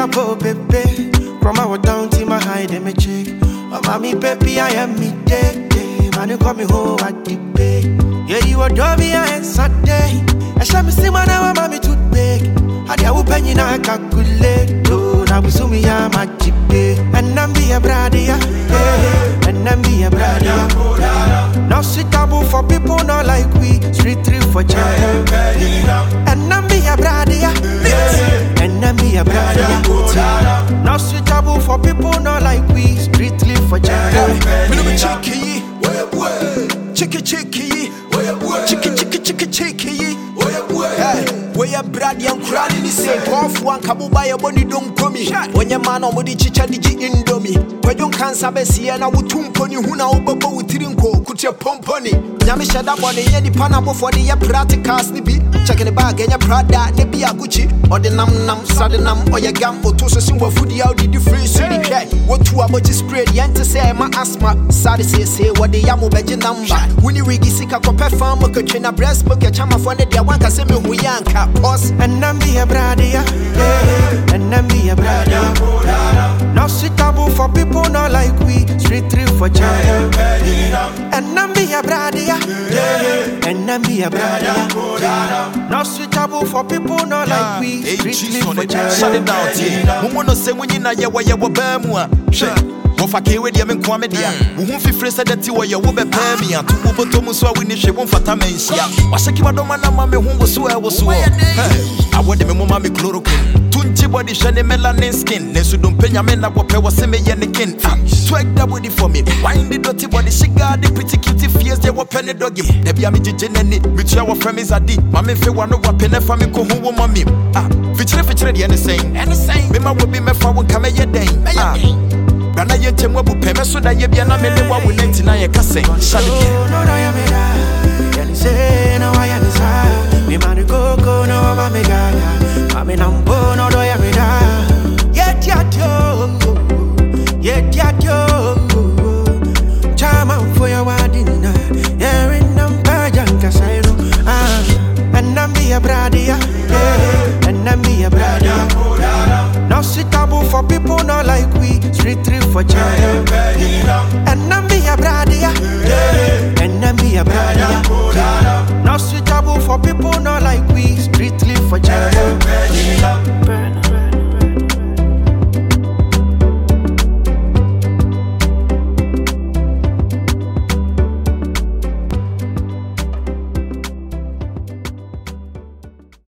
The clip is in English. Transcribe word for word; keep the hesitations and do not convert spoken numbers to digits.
a po pepe. From our down to my high, they me check. Oh, mommy, baby, I am me day. Man, you call me home at the bay. Yeah, you adore me, I ain't Sunday. I shall me see my now, mommy, too big. I dare open you now, calculate. Oh, now we saw me, I'm at the bay. And I'm be a brother, yeah. And I'm be a brother. Now suitable for people not like we. Street trip for child. And I'm be a brother, yeah. And I'm be a brother. Now suitable for people not like we. Street trip for child. Chicky, chicky, chicky, chicky, chicky, chicky, chicky. Where your brad young crowd in the same off one kabuba your body don't come me. When your man on the chicha digi indomie. When you can't sabe see and I would tump on you who now bubble with Tirinko, could your pump on it. Yamisha that one any panabo for the practical snippy. Checking the bag and your Prada, maybe a Gucci or the nam nam sadanam or your gam or toast a single foodie out the free city. What two about you spread yan to say my asthma. Sadly say what the yamu bedge number. When you rigi sick a copper farm, a katrina breast book, a chama for the one can say me who yanka. And I'm be a brother, yeah. And I'm be a brother. Now suitable for people not like we. Street trip for child. And I'm be a brother, yeah. And I'm be a brother. Now suitable for people not like we. Street trip for child. Shut it down, T. Momo say when you na ya wa ya wa bamwa. Wofake we dia menkwa me dia wo hu fifre se dati wo ye wo be pa mi ato wo botom so a we ni hwe wo mfata manhia waseki wadoma na ma me hu wo so e wo so hey awode me moma me chloroquine tunchi body hwe ne melanin skin ne su dom penya me na wo pe wo se me ye ne kin swag that body for me wind the dirty body she got the pretty cutie face they wo penny doggy de bia me jije nani me tua wo frame is adi ma me fe wa no wa pene fa me ko hu wo mami ah fichire fichire de any saying any saying me ma wo bi me fa wo ka me ye den ah Rana ye temwa bu peme so da ye bia na mele wa wo ninety-nine ye kase shade no no no ya me da ya ni say no wa ya ni sa me mani koko no ma me ga ma me nambo no do ya me da ye tia tio ye tia tio chama for your wedding na ye in nam pa janka say no ah and I'm be a brother yeah and I'm be a brother. Now suitable for people not like we. Street trip for child.